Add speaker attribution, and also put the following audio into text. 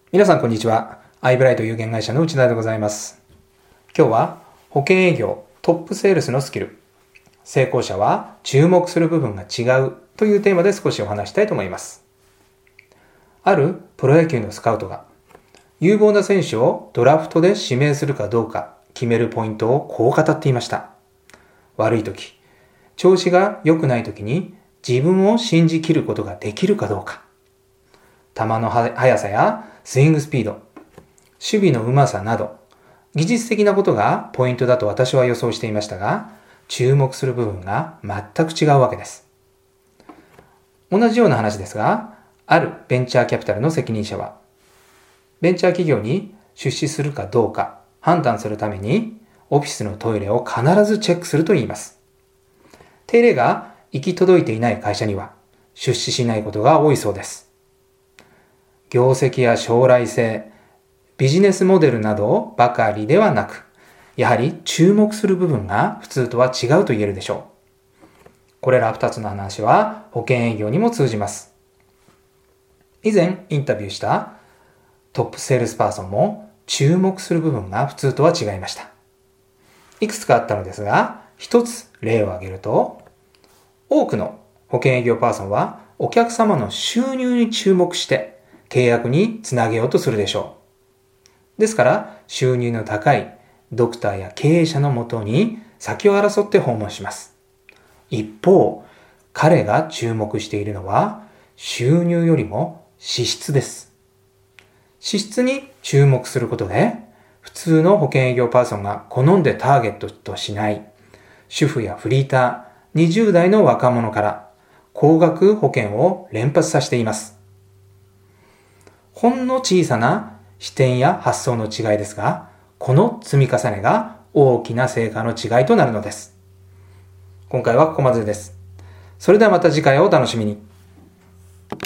Speaker 1: 皆さんこんにちは。アイブライト有限会社の内田でございます。今日は保険営業トップセールスのスキル、成功者は注目する部分が違うというテーマで少しお話したいと思います。あるプロ野球のスカウトが有望な選手をドラフトで指名するかどうか決めるポイントをこう語っていました。悪い時、調子が良くない時に自分を信じきることができるかどうか、球の速さやスイングスピード、守備のうまさなど、技術的なことがポイントだと私は予想していましたが、注目する部分が全く違うわけです。同じような話ですが、あるベンチャーキャピタルの責任者は、ベンチャー企業に出資するかどうか判断するために、オフィスのトイレを必ずチェックすると言います。手入れが行き届いていない会社には、出資しないことが多いそうです。業績や将来性、ビジネスモデルなどばかりではなく、やはり注目する部分が普通とは違うと言えるでしょう。これら2つの話は保険営業にも通じます。以前インタビューしたトップセールスパーソンも注目する部分が普通とは違いました。いくつかあったのですが、一つ例を挙げると、多くの保険営業パーソンはお客様の収入に注目して契約につなげようとするでしょう。ですから収入の高いドクターや経営者のもとに先を争って訪問します。一方、彼が注目しているのは収入よりも資質です。資質に注目することで、普通の保険営業パーソンが好んでターゲットとしない主婦やフリーター、20代の若者から高額保険を連発させています。ほんの小さな視点や発想の違いですが、この積み重ねが大きな成果の違いとなるのです。今回はここまでです。それではまた次回をお楽しみに。